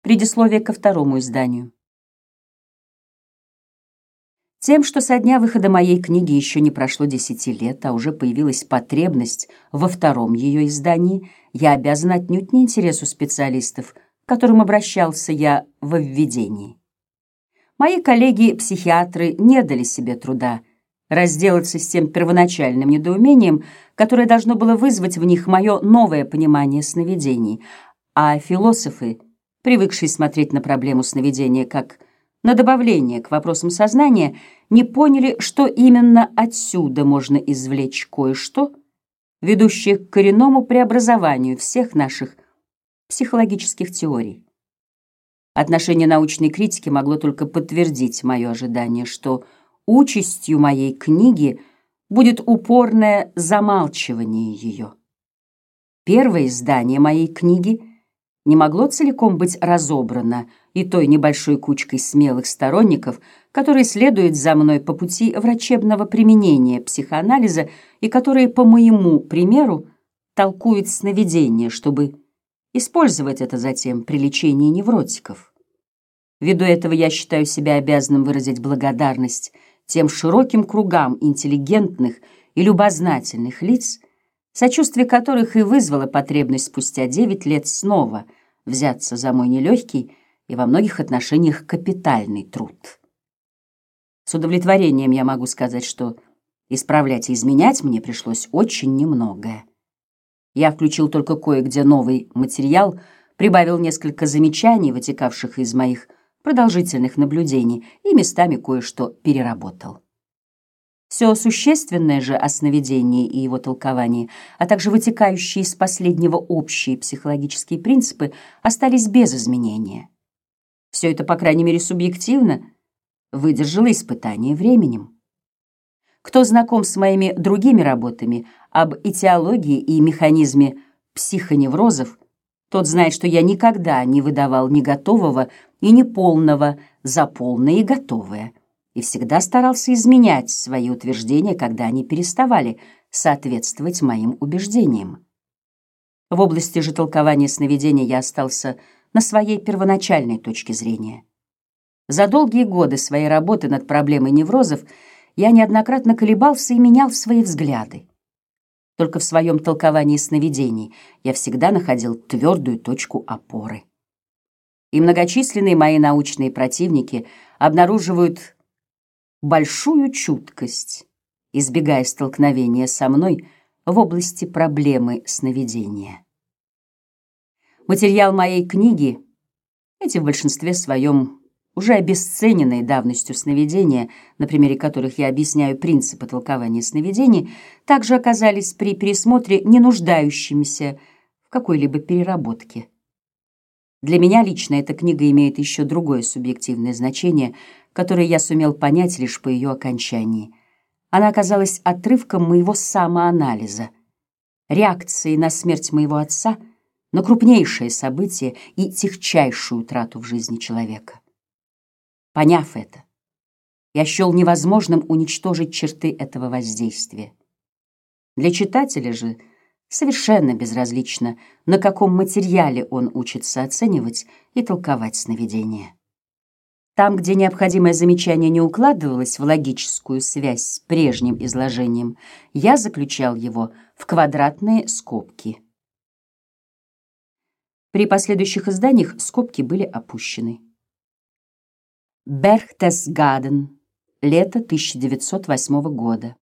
Предисловие ко второму изданию. Тем, что со дня выхода моей книги еще не прошло 10 лет, а уже появилась потребность во втором ее издании, я обязан отнюдь не интересу специалистов, к которым обращался я во введении. Мои коллеги-психиатры не дали себе труда разделаться с тем первоначальным недоумением, которое должно было вызвать в них мое новое понимание сновидений, а философы, привыкшие смотреть на проблему сновидения как на добавление к вопросам сознания, не поняли, что именно отсюда можно извлечь кое-что, ведущее к коренному преобразованию всех наших психологических теорий. Отношение научной критики могло только подтвердить мое ожидание, что участью моей книги будет упорное замалчивание ее. Первое издание моей книги не могло целиком быть разобрано и той небольшой кучкой смелых сторонников, которые следуют за мной по пути врачебного применения психоанализа и которые, по моему примеру, толкуют сновидения, чтобы использовать это затем при лечении невротиков. Ввиду этого я считаю себя обязанным выразить благодарность тем широким кругам интеллигентных и любознательных лиц, сочувствие которых и вызвало потребность спустя 9 лет снова взяться за мой нелегкий и во многих отношениях капитальный труд. С удовлетворением я могу сказать, что исправлять и изменять мне пришлось очень немногое. Я включил только кое-где новый материал, прибавил несколько замечаний, вытекавших из моих продолжительных наблюдений, и местами кое-что переработал. Все существенное же о сновидении и его толковании, а также вытекающие из последнего общие психологические принципы, остались без изменения. Все это, по крайней мере, субъективно выдержало испытание временем. Кто знаком с моими другими работами об этиологии и механизме психоневрозов, тот знает, что я никогда не выдавал ни готового и ни полного за полное и готовое, и всегда старался изменять свои утверждения, когда они переставали соответствовать моим убеждениям. В области же толкования сновидения я остался на своей первоначальной точке зрения. За долгие годы своей работы над проблемой неврозов я неоднократно колебался и менял свои взгляды. Только в своем толковании сновидений я всегда находил твердую точку опоры. И многочисленные мои научные противники обнаруживают большую чуткость, избегая столкновения со мной в области проблемы сновидения. Материал моей книги, эти в большинстве своем уже обесцененные давностью сновидения, на примере которых я объясняю принципы толкования сновидений, также оказались при пересмотре не нуждающимися в какой-либо переработке. Для меня лично эта книга имеет еще другое субъективное значение, которое я сумел понять лишь по ее окончании. Она оказалась отрывком моего самоанализа, реакцией на смерть моего отца, на крупнейшее событие и тягчайшую утрату в жизни человека. Поняв это, я счел невозможным уничтожить черты этого воздействия. Для читателя же совершенно безразлично, на каком материале он учится оценивать и толковать сновидения. Там, где необходимое замечание не укладывалось в логическую связь с прежним изложением, я заключал его в квадратные скобки. При последующих изданиях скобки были опущены. Берхтесгаден. Лето 1908 года.